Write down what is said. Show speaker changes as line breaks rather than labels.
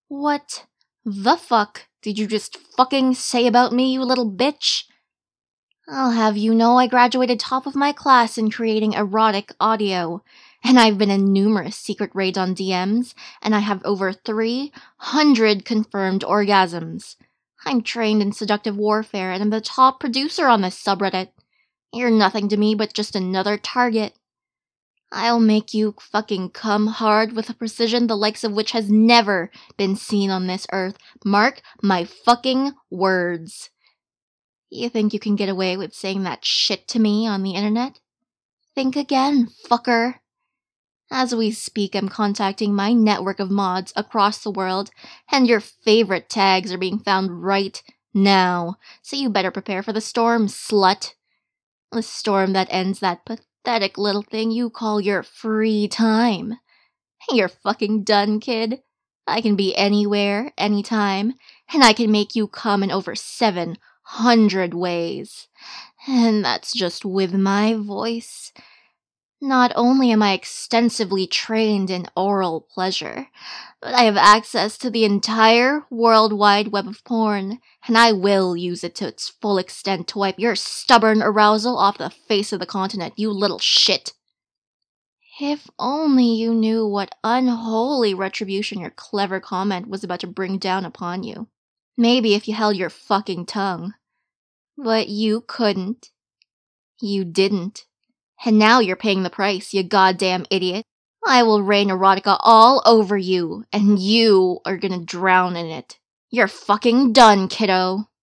What the fuck did you just fucking say about me, you little bitch? I'll have you know I graduated top of my class in creating erotic audio, and I've been in numerous secret raids on DMs, and I have over 300 confirmed orgasms. I'm trained in seductive warfare, and I'm the top producer on this subreddit. You're nothing to me but just another target. I'll make you fucking come hard with a precision the likes of which has never been seen on this earth. Mark my fucking words. You think you can get away with saying that shit to me on the internet? Think again, fucker. As we speak, I'm contacting my network of mods across the world, and your favorite tags are being found right now. So you better prepare for the storm, slut. The storm that ends that pathetic little thing you call your free time. You're fucking done, kid. I can be anywhere, anytime, and I can make you come in over 700 ways. And that's just with my voice. Not only am I extensively trained in oral pleasure, but I have access to the entire World Wide Web of porn, and I will use it to its full extent to wipe your stubborn arousal off the face of the continent, you little shit. If only you knew what unholy retribution your clever comment was about to bring down upon you. Maybe if you held your fucking tongue. But you couldn't. You didn't. And now you're paying the price, you goddamn idiot. I will rain erotica all over you, and you are gonna drown in it. You're fucking done, kiddo.